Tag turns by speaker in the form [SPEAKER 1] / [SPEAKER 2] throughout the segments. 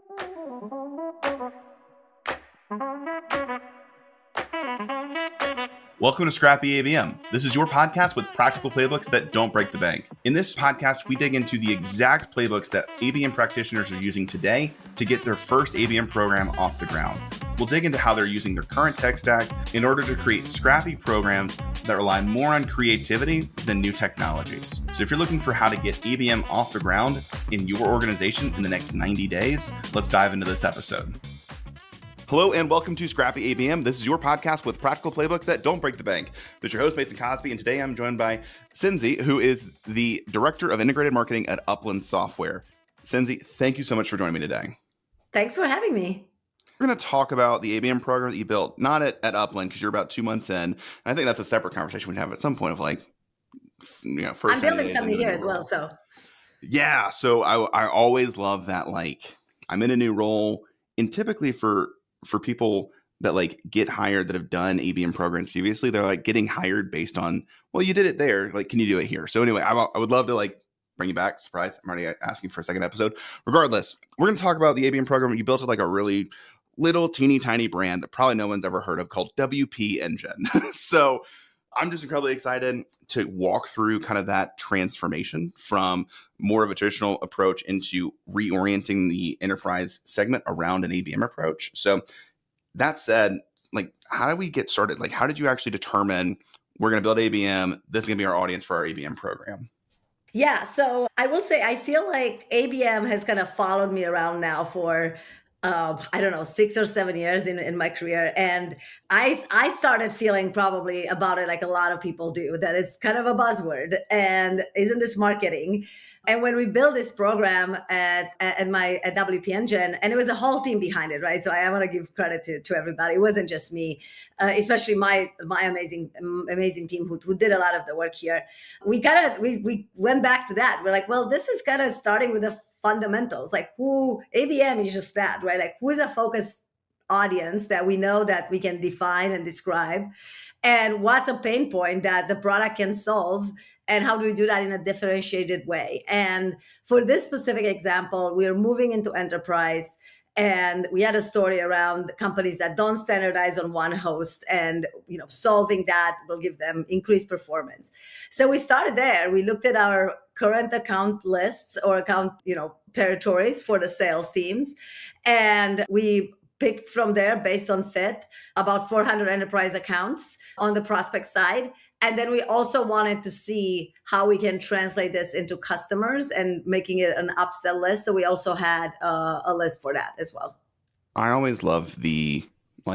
[SPEAKER 1] Welcome to Scrappy ABM. This is your podcast with practical playbooks that don't break the bank. In this podcast, we dig into the exact playbooks that ABM practitioners are using today to get their first ABM program off the ground. We'll dig into how they're using their current tech stack in order to create scrappy programs that rely more on creativity than new technologies. So if you're looking for how to get ABM off the ground in your organization in the next 90 days, let's dive into this episode. Hello and welcome to Scrappy ABM. This is your podcast with practical playbooks that don't break the bank. This is your host, Mason Cosby, and today I'm joined by Cindy, who is the Director of Integrated Marketing at Upland Software. Cindy, thank you so much for joining me today.
[SPEAKER 2] Thanks for having me.
[SPEAKER 1] We're going to talk about the ABM program that you built, not at Upland, because you're about 2 months in. And I think that's a separate conversation we'd have at some point of first.
[SPEAKER 2] I'm building something here as well, so.
[SPEAKER 1] Yeah, so I always love that, I'm in a new role, and typically for people that get hired that have done ABM programs previously, they're getting hired based on, well, you did it there. Can you do it here? So anyway, I would love to bring you back. Surprise. I'm already asking for a second episode. Regardless, we're going to talk about the ABM program. You built it a really little teeny tiny brand that probably no one's ever heard of called WP Engine. So I'm just incredibly excited to walk through kind of that transformation from more of a traditional approach into reorienting the enterprise segment around an ABM approach. So that said, how do we get started? How did you actually determine we're going to build ABM? This is going to be our audience for our ABM program.
[SPEAKER 2] Yeah. So I will say, I feel like ABM has kind of followed me around now for 6 or 7 years in my career. And I started feeling probably about it like a lot of people do, that it's kind of a buzzword and isn't this marketing? And when we built this program at WP Engine, and it was a whole team behind it, right? So I want to give credit to everybody. It wasn't just me, especially my amazing team who did a lot of the work here. We went back to that. We're like, well, this is kind of starting with the fundamentals, who ABM is just that, right? Who is a focused audience that we know that we can define and describe, and what's a pain point that the product can solve, and how do we do that in a differentiated way? And for this specific example, we are moving into enterprise, and we had a story around companies that don't standardize on one host, and solving that will give them increased performance. So we started there. We looked at our current account lists or account territories for the sales teams, and we picked from there based on fit about 400 enterprise accounts on the prospect side. And then we also wanted to see how we can translate this into customers and making it an upsell list. So we also had a list for that as well.
[SPEAKER 1] I always love the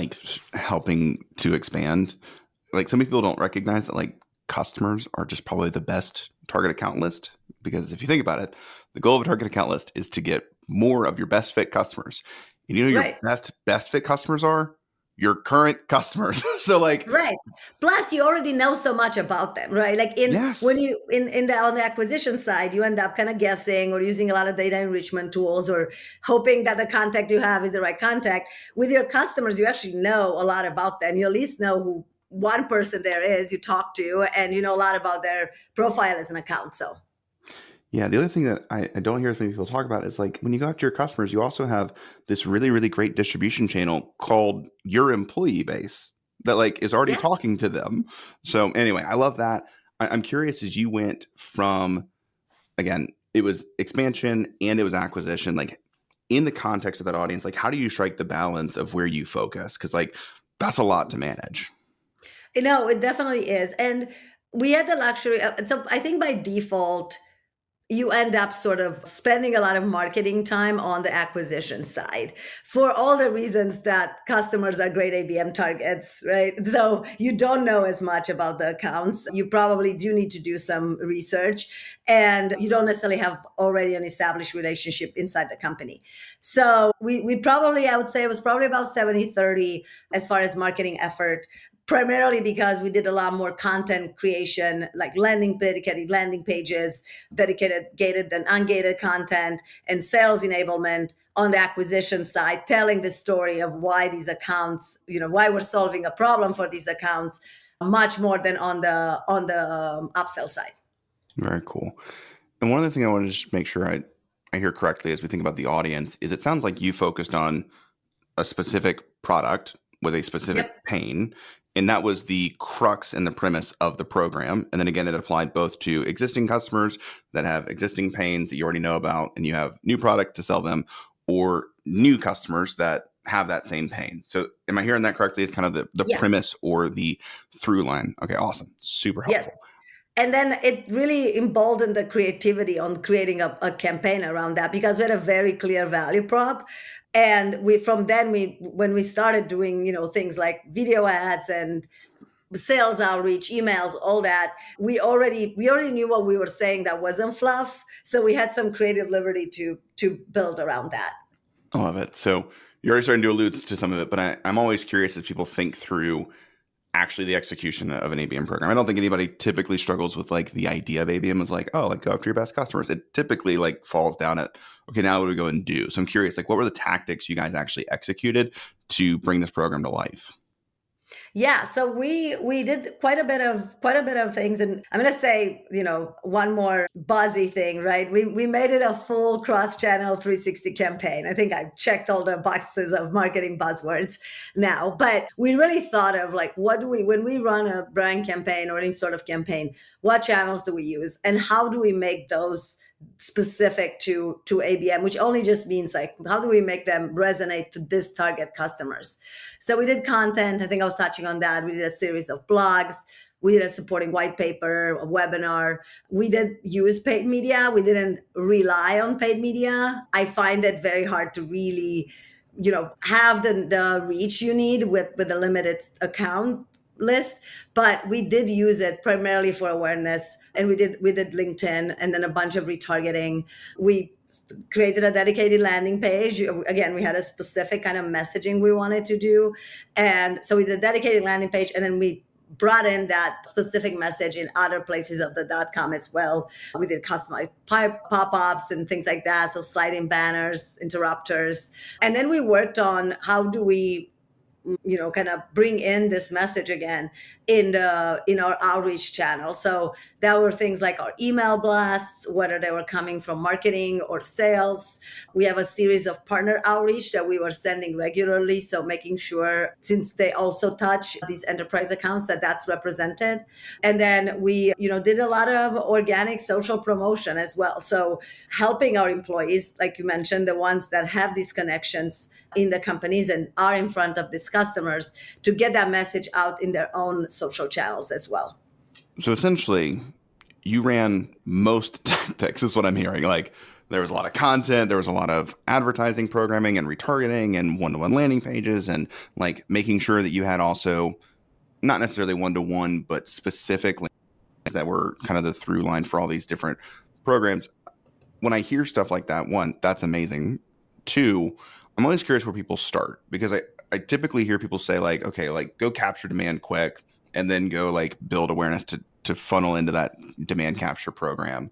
[SPEAKER 1] helping to expand. Some people don't recognize that customers are just probably the best target account list, because if you think about it, the goal of a target account list is to get more of your best fit customers. And your
[SPEAKER 2] right.
[SPEAKER 1] best fit customers are your current customers. So
[SPEAKER 2] right. Plus you already know so much about them, right?
[SPEAKER 1] Yes.
[SPEAKER 2] When you on the acquisition side, you end up kind of guessing or using a lot of data enrichment tools or hoping that the contact you have is the right contact. With your customers, you actually know a lot about them. You at least know who one person there is you talk to, and you know a lot about their profile as an account. So
[SPEAKER 1] yeah, the other thing that I don't hear as many people talk about is when you go after your customers, you also have this really, really great distribution channel called your employee base that is already talking to them. So anyway, I love that. I'm curious, as you went from, again, it was expansion and it was acquisition, in the context of that audience, how do you strike the balance of where you focus? Because that's a lot to manage.
[SPEAKER 2] No, it definitely is. And we had the luxury so I think by default, you end up sort of spending a lot of marketing time on the acquisition side for all the reasons that customers are great ABM targets, right? So you don't know as much about the accounts. You probably do need to do some research, and you don't necessarily have already an established relationship inside the company. So we probably, I would say it was probably about 70-30 as far as marketing effort. Primarily because we did a lot more content creation, dedicated landing pages, dedicated gated and ungated content, and sales enablement on the acquisition side, telling the story of why these accounts, why we're solving a problem for these accounts, much more than on the upsell side.
[SPEAKER 1] Very cool. And one other thing I want to just make sure I I hear correctly as we think about the audience is it sounds like you focused on a specific product with a specific
[SPEAKER 2] Yep.
[SPEAKER 1] pain. And that was the crux and the premise of the program. And then again, it applied both to existing customers that have existing pains that you already know about, and you have new product to sell them, or new customers that have that same pain. So am I hearing that correctly? It's kind of the
[SPEAKER 2] Yes.
[SPEAKER 1] premise or the through line. Okay, awesome. Super
[SPEAKER 2] Yes.
[SPEAKER 1] helpful.
[SPEAKER 2] And then it really emboldened the creativity on creating a campaign around that because we had a very clear value prop. And we from then we when we started doing, things like video ads and sales outreach, emails, all that, we already knew what we were saying that wasn't fluff. So we had some creative liberty to build around that.
[SPEAKER 1] I love it. So you're already starting to allude to some of it, but I'm always curious as people think through actually the execution of an ABM program. I don't think anybody typically struggles with like the idea of ABM is like, oh, like go after your best customers. It typically like falls down at, okay, now what do we go and do? So I'm curious, like what were the tactics you guys actually executed to bring this program to life?
[SPEAKER 2] Yeah, so we did quite a bit of things, and I'm gonna say, one more buzzy thing, right? We made it a full cross-channel 360 campaign. I think I've checked all the boxes of marketing buzzwords now, but we really thought of like, what do we when we run a brand campaign or any sort of campaign, what channels do we use, and how do we make those specific to ABM, which only just means like how do we make them resonate to this target customers. So we did content. I think I was touching on that. We did a series of blogs. We did a supporting white paper, a webinar. We did use paid media. We didn't rely on paid media. I find it very hard to really, have the reach you need with a limited account list, but we did use it primarily for awareness, and we did LinkedIn and then a bunch of retargeting. We created a dedicated landing page. Again, we had a specific kind of messaging we wanted to do, and so we did a dedicated landing page, and then we brought in that specific message in other places of the .com as well. We did customized pop-ups and things like that, so sliding banners, interrupters, and then we worked on how do we kind of bring in this message again in our outreach channel. So there were things like our email blasts, whether they were coming from marketing or sales. We have a series of partner outreach that we were sending regularly, so making sure, since they also touch these enterprise accounts, that that's represented. And then we did a lot of organic social promotion as well, so helping our employees, like you mentioned, the ones that have these connections in the companies and are in front of these customers, to get that message out in their own social channels as well.
[SPEAKER 1] So essentially, you ran most tactics, is what I'm hearing. Like there was a lot of content, there was a lot of advertising programming and retargeting and one-to-one landing pages, and like making sure that you had also not necessarily one-to-one, but specifically that were kind of the through line for all these different programs. When I hear stuff like that, one, that's amazing. Two, I'm always curious where people start, because I typically hear people say like, okay, like go capture demand quick and then go like build awareness to funnel into that demand capture program,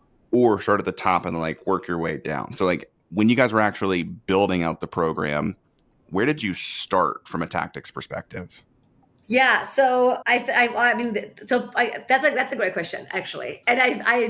[SPEAKER 1] or start at the top and like work your way down. So like when you guys were actually building out the program, where did you start from a tactics perspective?
[SPEAKER 2] Yeah, so I mean, that's a great question actually, and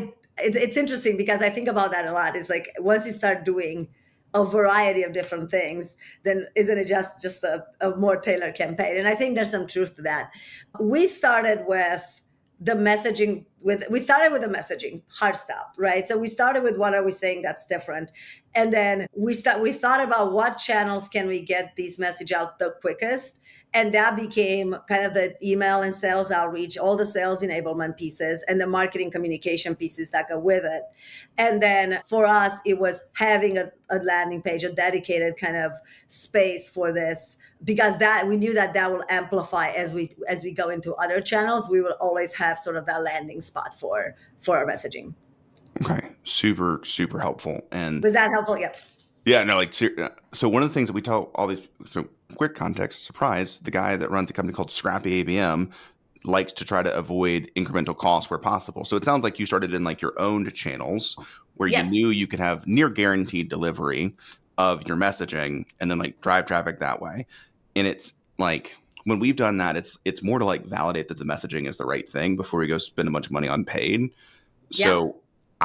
[SPEAKER 2] it's interesting because I think about that a lot. It's like once you start doing a variety of different things, then isn't it just a more tailored campaign? And I think there's some truth to that. We started with the messaging we started with the messaging hard stop, right? So we started with what are we saying that's different, and then we thought about what channels can we get these message out the quickest, and that became kind of the email and sales outreach, all the sales enablement pieces and the marketing communication pieces that go with it. And then for us, it was having a landing page, a dedicated kind of space for this, because that we knew that will amplify as we go into other channels. We will always have sort of that landing spot for our messaging.
[SPEAKER 1] Okay, super super helpful. And
[SPEAKER 2] Was that helpful? Yep.
[SPEAKER 1] yeah, no, like so one of the things that we tell all these, so quick context, surprise, the guy that runs a company called Scrappy ABM likes to try to avoid incremental costs where possible. So it sounds like you started in like your own channels where you
[SPEAKER 2] Yes.
[SPEAKER 1] knew you could have near guaranteed delivery of your messaging and then like drive traffic that way. And it's like when we've done that, it's more to like validate that the messaging is the right thing before we go spend a bunch of money on paid.
[SPEAKER 2] Yeah.
[SPEAKER 1] So I,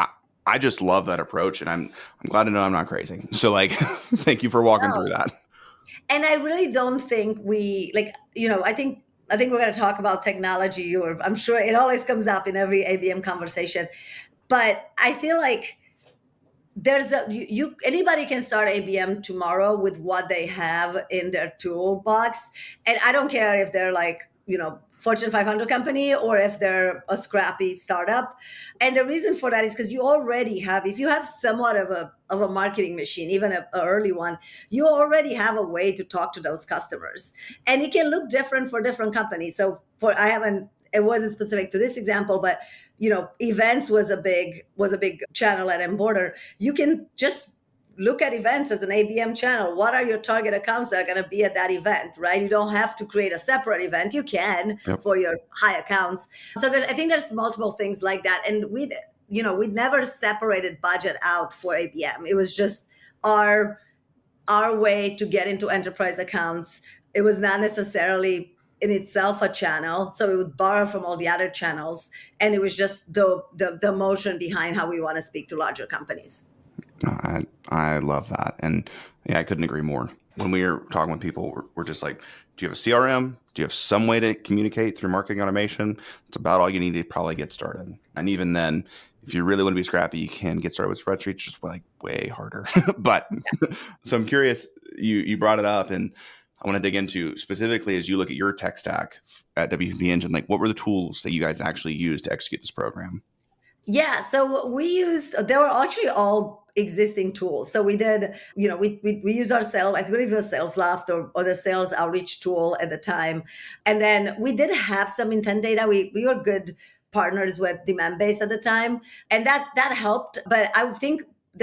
[SPEAKER 1] I just love that approach, and I'm glad to know I'm not crazy. So like, thank you for walking
[SPEAKER 2] No.
[SPEAKER 1] through that.
[SPEAKER 2] And I really don't think we like, I think we're going to talk about technology, or I'm sure it always comes up in every ABM conversation. But I feel like there's a you anybody can start ABM tomorrow with what they have in their toolbox, and I don't care if they're like Fortune 500 company or if they're a scrappy startup. And the reason for that is because you already have, if you have somewhat of a marketing machine, even a early one, you already have a way to talk to those customers, and it can look different for different companies. So for I haven't it wasn't specific to this example, but events was a big channel at Emborder. You can just look at events as an ABM channel. What are your target accounts that are going to be at that event, right? You don't have to create a separate event. You can
[SPEAKER 1] Yep.
[SPEAKER 2] for your high accounts. So I think there's multiple things like that. And we never separated budget out for ABM. It was just our way to get into enterprise accounts. It was not necessarily in itself a channel, so it would borrow from all the other channels, and it was just the motion behind how we want to speak to larger companies.
[SPEAKER 1] I love that, and yeah, I couldn't agree more. When we are talking with people, we're just like, do you have a CRM? Do you have some way to communicate through marketing automation? It's about all you need to probably get started. And even then, if you really want to be scrappy, you can get started with spreadsheets, just like way harder. But so I'm curious, you brought it up, and I want to dig into specifically as you look at your tech stack at WP Engine, like what were the tools that you guys actually used to execute this program?
[SPEAKER 2] Yeah, so they were actually all existing tools. So we did, we used our sales, I believe it was SalesLoft or the sales outreach tool at the time. And then we did have some intent data. We were good partners with Demandbase at the time, and that helped. But I think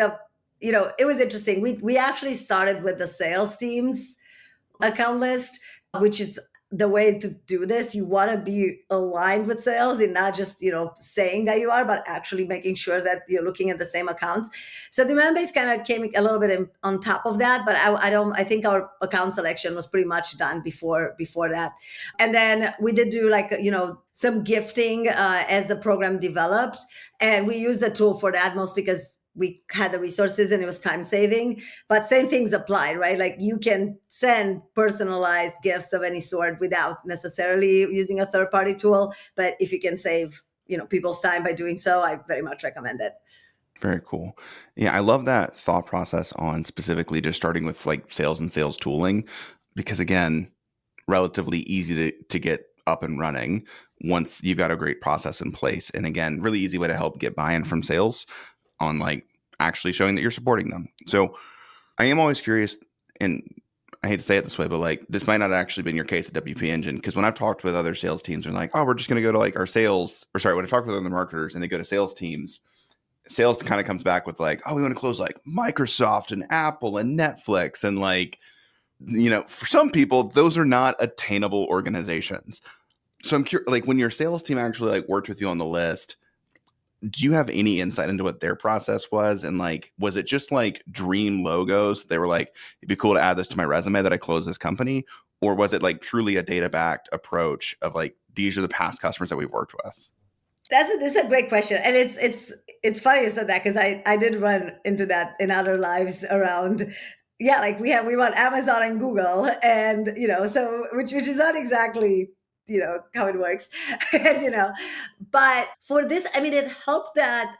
[SPEAKER 2] it was interesting. We actually started with the sales teams account list, which is the way to do this. You want to be aligned with sales and not just saying that you are, but actually making sure that you're looking at the same accounts. So demand base kind of came a little bit on top of that, but I think our account selection was pretty much done before that. And then we did do some gifting as the program developed, and we used the tool for that mostly because we had the resources and it was time saving. But same things apply, right? Like you can send personalized gifts of any sort without necessarily using a third party tool. But if you can save people's time by doing so, I very much recommend it.
[SPEAKER 1] Very cool. Yeah, I love that thought process on specifically just starting with like sales and sales tooling, because again, relatively easy to get up and running once you've got a great process in place. And again, really easy way to help get buy-in from sales on like actually showing that you're supporting them. So I am always curious, and I hate to say it this way, but like this might not actually been your case at WP Engine, because when I've talked with other sales teams, they're like, oh, we're just going to go to like our sales, or sorry, when I talk with other marketers and they go to sales teams, sales kind of comes back with like, oh, we want to close like Microsoft and Apple and Netflix. And like, for some people, those are not attainable organizations. So I'm curious, like when your sales team actually like worked with you on the list, do you have any insight into what their process was? And like, was it just like dream logos? They were like, it'd be cool to add this to my resume that I close this company. Or was it like truly a data backed approach of like, these are the past customers that we've worked with?
[SPEAKER 2] This is a great question, and it's funny you said that because I did run into that in other lives around. Yeah, like we want Amazon and Google, and so which is not exactly how it works, as you know. But for this, I mean, it helped that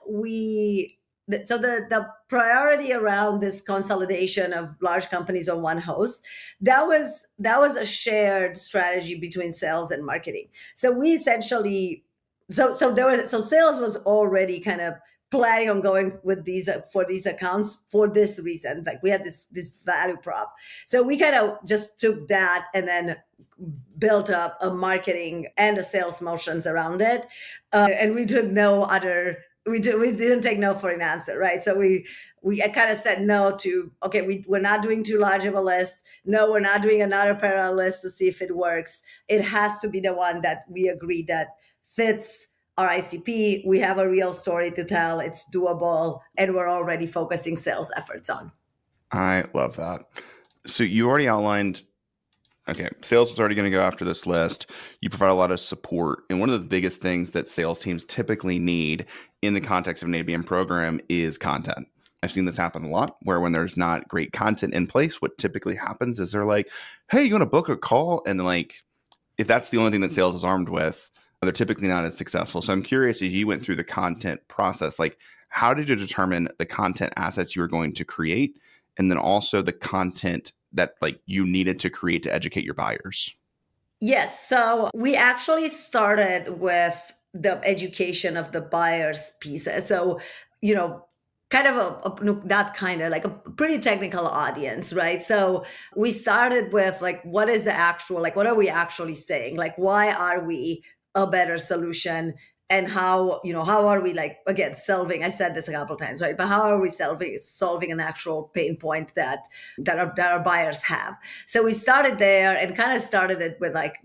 [SPEAKER 2] so the priority around this consolidation of large companies on one host, that was a shared strategy between sales and marketing. So we essentially so sales was already kind of planning on going with these for these accounts for this reason. Like we had this value prop, so we kind of just took that and then built up a marketing and a sales motions around it, and we took no other. We didn't take no for an answer, right? So we kind of said no to, okay, we're not doing too large of a list. No, we're not doing another parallel list to see if it works. It has to be the one that we agree that fits our ICP. We have a real story to tell. It's doable, and we're already focusing sales efforts on.
[SPEAKER 1] I love that. So you already outlined Okay, sales is already going to go after this list. You provide a lot of support. And one of the biggest things that sales teams typically need in the context of an ABM program is content. I've seen this happen a lot where when there's not great content in place, what typically happens is they're like, hey, you want to book a call? And then, like, if that's the only thing that sales is armed with, they're typically not as successful. So I'm curious, as you went through the content process, like, how did you determine the content assets you were going to create? And then also the content that like you needed to create to educate your buyers?
[SPEAKER 2] Yes. So we actually started with the education of the buyers piece. So, you know, kind of no, not kind of like a pretty technical audience, right? So we started with like, what is the actual, like, what are we actually saying? Like, why are we a better solution? And how, how are we like, again, solving, I said this a couple of times, right? But how are we solving an actual pain point that our buyers have? So we started there and kind of started it with like,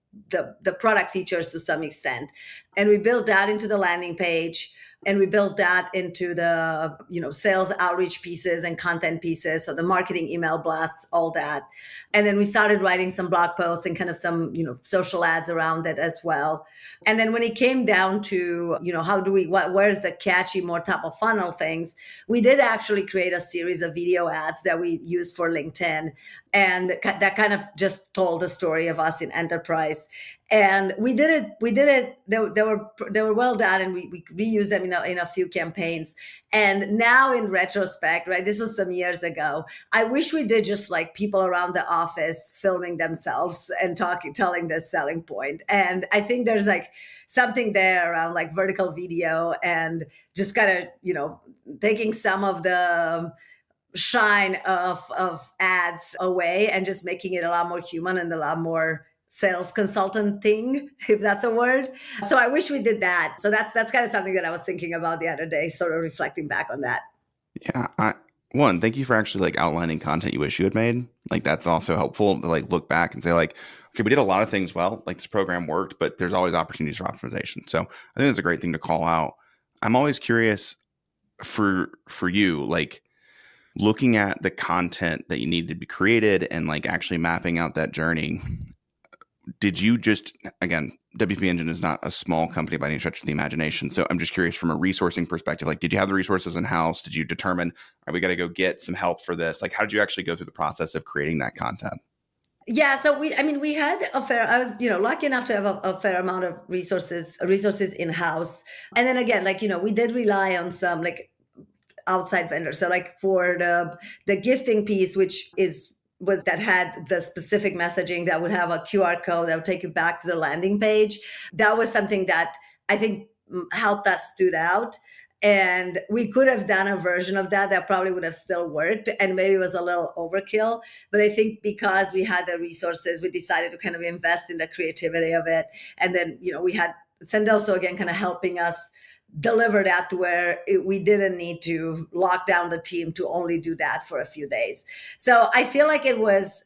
[SPEAKER 2] the product features to some extent. And we built that into the landing page, and we built that into the sales outreach pieces and content pieces, so the marketing email blasts, all that. And then we started writing some blog posts and kind of some social ads around it as well. And then when it came down to how do we where's the catchy, more top of funnel things, we did actually create a series of video ads that we used for LinkedIn, and that kind of just told the story of us in enterprise. And we did it. They were well done, and we reused them in a few campaigns. And now in retrospect, right, this was some years ago, I wish we did just like people around the office filming themselves and telling this selling point. And I think there's like something there around like vertical video and just kind of taking some of the shine of ads away and just making it a lot more human and a lot more sales consultant thing, if that's a word. So I wish we did that. So that's kind of something that I was thinking about the other day, sort of reflecting back on that.
[SPEAKER 1] Yeah. One, thank you for actually like outlining content you wish you had made. Like that's also helpful to like look back and say like, okay, we did a lot of things well, like this program worked, but there's always opportunities for optimization. So I think it's a great thing to call out. I'm always curious for you, like looking at the content that you need to be created and like actually mapping out that journey. Did you just, again, WP Engine is not a small company by any stretch of the imagination. So I'm just curious from a resourcing perspective, like, did you have the resources in house? Did you determine, all right, we got to go get some help for this? Like, how did you actually go through the process of creating that content?
[SPEAKER 2] Yeah, so we had a fair, I was, lucky enough to have a fair amount of resources in house. And then again, like, we did rely on some like outside vendors. So like for the gifting piece, which was that had the specific messaging that would have a QR code that would take you back to the landing page. That was something that I think helped us stood out. And we could have done a version of that probably would have still worked, and maybe it was a little overkill. But I think because we had the resources, we decided to kind of invest in the creativity of it. And then, we had Sendoso again kind of helping us deliver that to where we didn't need to lock down the team to only do that for a few days. So I feel like it was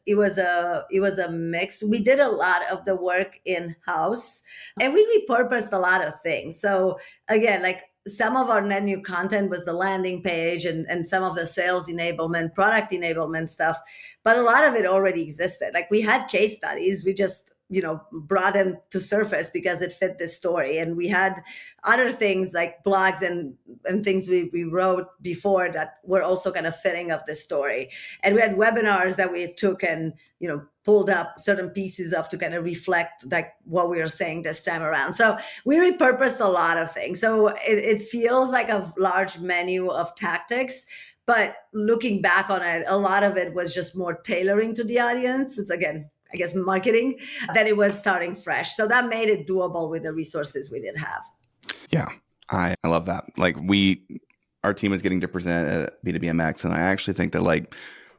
[SPEAKER 2] a mix. We did a lot of the work in house, and we repurposed a lot of things. So again, like some of our net new content was the landing page and some of the sales enablement, product enablement stuff, but a lot of it already existed. Like we had case studies, we just brought them to surface because it fit this story. And we had other things like blogs and things we wrote before that were also kind of fitting of the story. And we had webinars that we took and pulled up certain pieces of to kind of reflect like what we were saying this time around. So we repurposed a lot of things. So it feels like a large menu of tactics, but looking back on it, a lot of it was just more tailoring to the audience. It's again, I guess, marketing, than it was starting fresh. So that made it doable with the resources we did have.
[SPEAKER 1] Yeah, I love that. Like our team is getting to present at B2BMX, and I actually think that like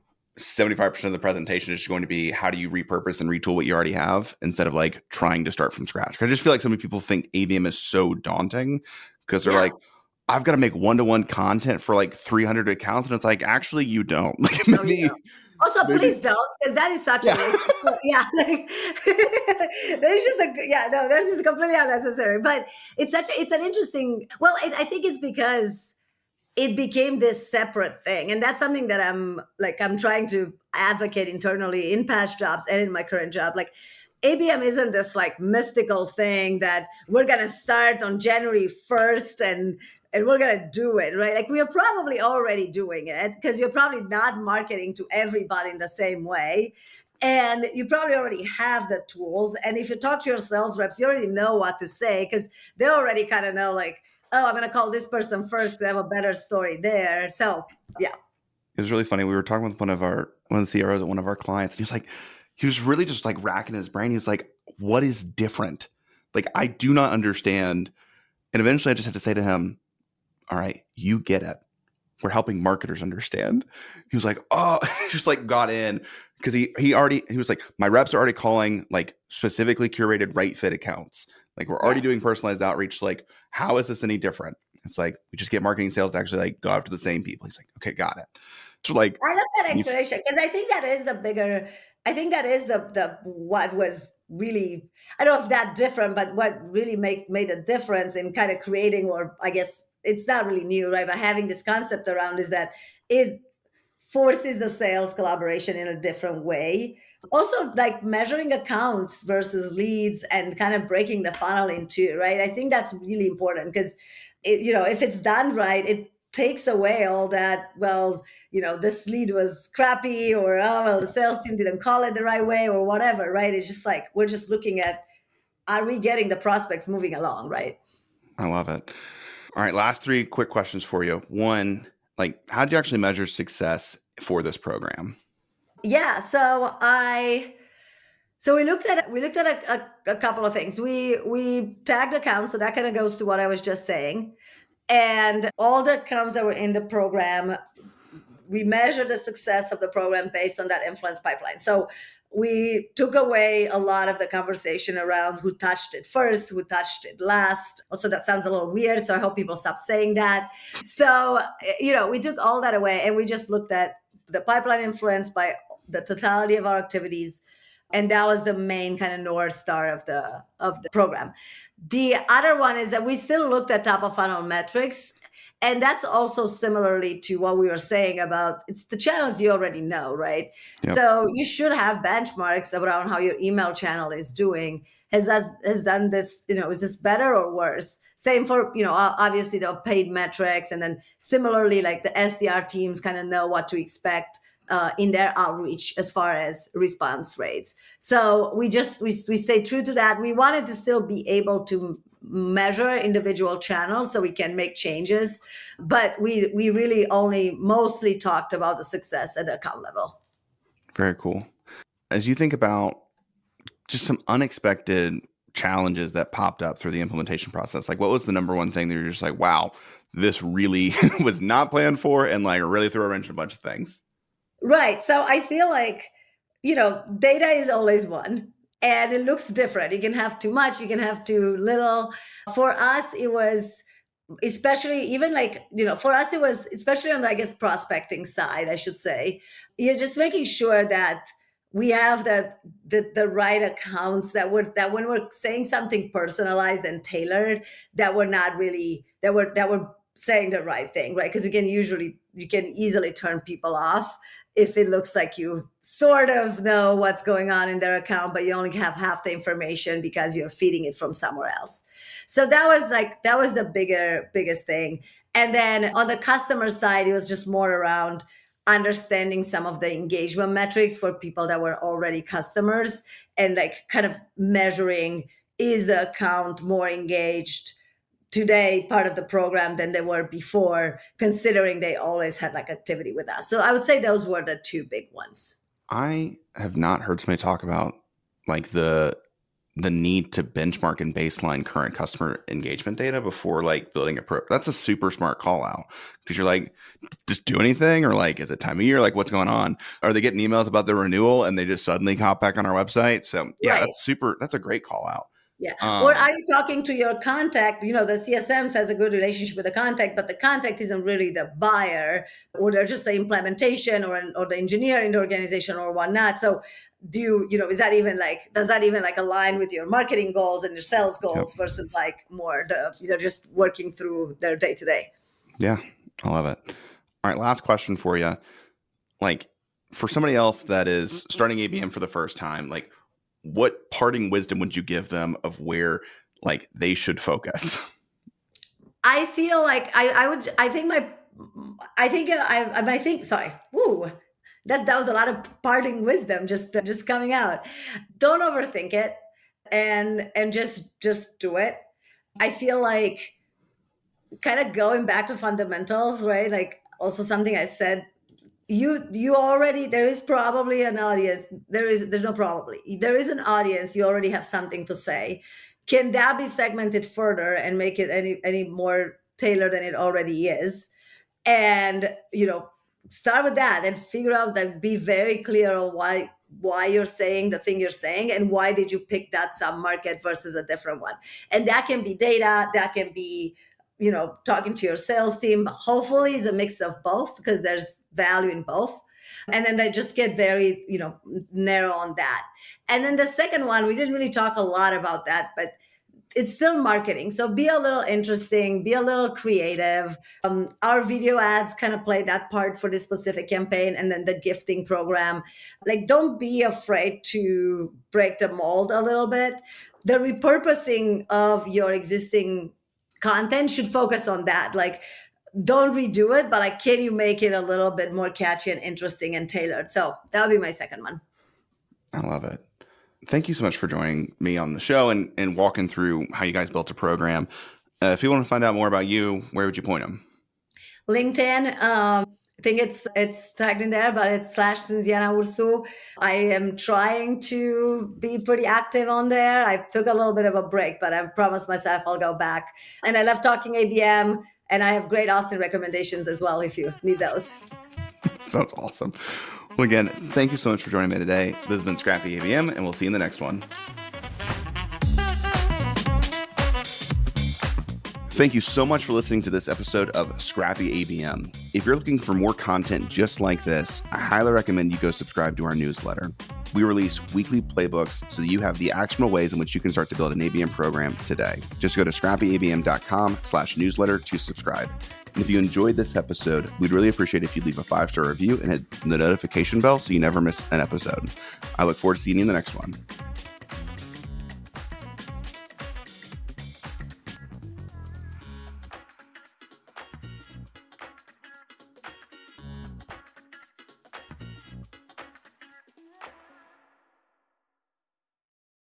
[SPEAKER 1] 75% of the presentation is just going to be how do you repurpose and retool what you already have instead of like trying to start from scratch. I just feel like so many people think ABM is so daunting because they're like, I've got to make one-to-one content for like 300 accounts. And it's like, actually, you don't. Like maybe.
[SPEAKER 2] Also, please don't, because that is such a waste. Yeah, like, there's just this is completely unnecessary. But it's an interesting. Well, I think it's because it became this separate thing. And that's something that I'm trying to advocate internally in past jobs and in my current job. Like, ABM isn't this like mystical thing that we're going to start on January 1st and we're going to do it, right? Like, we are probably already doing it because you're probably not marketing to everybody in the same way. And you probably already have the tools. And if you talk to your sales reps, you already know what to say because they already kind of know, like, oh, I'm going to call this person first because I have a better story there. So, yeah.
[SPEAKER 1] It was really funny. We were talking with one of the CROs at one of our clients, and he was really just like racking his brain. He's like, what is different? Like, I do not understand. And eventually I just had to say to him, all right, you get it. We're helping marketers understand. He was like, oh, just like got in because he was like, my reps are already calling like specifically curated right fit accounts. Like, we're already doing personalized outreach. Like, how is this any different? It's like, we just get marketing sales to actually like go after the same people. He's like, okay, got it. So like,
[SPEAKER 2] I love that explanation because I think that is the what was really, I don't know if that different, but what really made a difference in kind of creating, or I guess it's not really new, right? But having this concept around is that it forces the sales collaboration in a different way. Also, like measuring accounts versus leads and kind of breaking the funnel into, right? I think that's really important because if it's done right, it takes away all that, well, this lead was crappy, or, oh, well, the sales team didn't call it the right way, or whatever, right? It's just like, we're just looking at, are we getting the prospects moving along, right?
[SPEAKER 1] I love it. All right, last 3 quick questions for you. One, like, how did you actually measure success for this program?
[SPEAKER 2] Yeah, so we looked at a couple of things. We tagged accounts, so that kind of goes to what I was just saying. And all the accounts that were in the program, we measured the success of the program based on that influence pipeline. So we took away a lot of the conversation around who touched it first, who touched it last. Also, that sounds a little weird, so I hope people stop saying that. So, we took all that away and we just looked at the pipeline influence by the totality of our activities. And that was the main kind of North Star of the program. The other one is that we still looked at top of funnel metrics. And that's also similarly to what we were saying about, it's the channels you already know, right? Yep. So you should have benchmarks around how your email channel is doing. Has done this, is this better or worse? Same for, obviously the paid metrics. And then similarly, like the SDR teams kind of know what to expect in their outreach as far as response rates. So we stayed true to that. We wanted to still be able to measure individual channels so we can make changes, but we really only mostly talked about the success at the account level.
[SPEAKER 1] Very cool. As you think about just some unexpected challenges that popped up through the implementation process, like what was the number one thing that you're just like, wow, this really was not planned for, and like really threw a wrench in a bunch of things?
[SPEAKER 2] Right. So I feel like, data is always one, and it looks different. You can have too much, you can have too little. For us, it was especially even like, for us, it was especially on, I guess, prospecting side, I should say. You're just making sure that we have the right accounts that when we're saying something personalized and tailored, that we're saying the right thing, right? Because again, usually you can easily turn people off if it looks like you sort of know what's going on in their account, but you only have half the information because you're feeding it from somewhere else. So that was the biggest thing. And then on the customer side, it was just more around understanding some of the engagement metrics for people that were already customers, and like kind of measuring, is the account more engaged today, part of the program, than they were before, considering they always had like activity with us. So I would say those were the 2 big ones.
[SPEAKER 1] I have not heard somebody talk about like the need to benchmark and baseline current customer engagement data before like building a pro. That's a super smart call out, because you're like, just do anything, or like, is it time of year? Like, what's going on? Are they getting emails about the renewal and they just suddenly hop back on our website? So yeah, right. That's a great call out.
[SPEAKER 2] Yeah. Or are you talking to your contact? The CSM has a good relationship with the contact, but the contact isn't really the buyer, or they're just the implementation or the engineer in the organization or whatnot. So does that even like align with your marketing goals and your sales goals? Yep. Versus like more just working through their day to day?
[SPEAKER 1] Yeah. I love it. All right, last question for you. Like, for somebody else that is starting ABM for the first time, like, what parting wisdom would you give them of where like they should focus?
[SPEAKER 2] I feel like sorry. Woo. That was a lot of parting wisdom just coming out. Don't overthink it and just do it. I feel like kind of going back to fundamentals, right? Like also something I said, you already, there is probably an audience. There's no probably. There is an audience, you already have something to say. Can that be segmented further and make it any more tailored than it already is? And start with that and figure out that, be very clear on why you're saying the thing you're saying and why did you pick that sub market versus a different one. And that can be data, that can be talking to your sales team. Hopefully it's a mix of both because there's value in both. And then they just get very narrow on that. And then the second one, we didn't really talk a lot about that, but it's still marketing. So be a little interesting, be a little creative. Our video ads kind of play that part for this specific campaign. And then the gifting program, like, don't be afraid to break the mold a little bit. The repurposing of your existing content should focus on that. Like, don't redo it, but like, can you make it a little bit more catchy and interesting and tailored? So that would be my second one.
[SPEAKER 1] I love it. Thank you so much for joining me on the show and walking through how you guys built a program. If you want to find out more about you, where would you point them?
[SPEAKER 2] LinkedIn. I think it's tagged in there, but it's /Cinziana Ursu. I am trying to be pretty active on there. I took a little bit of a break, but I promised myself I'll go back. And I love talking ABM, and I have great Austin recommendations as well if you need those.
[SPEAKER 1] Sounds awesome. Well, again, thank you so much for joining me today. This has been Scrappy ABM, and we'll see you in the next one. Thank you so much for listening to this episode of Scrappy ABM. If you're looking for more content just like this, I highly recommend you go subscribe to our newsletter. We release weekly playbooks so that you have the actionable ways in which you can start to build an ABM program today. Just go to scrappyabm.com/newsletter to subscribe. And if you enjoyed this episode, we'd really appreciate if you leave a 5-star review and hit the notification bell so you never miss an episode. I look forward to seeing you in the next one.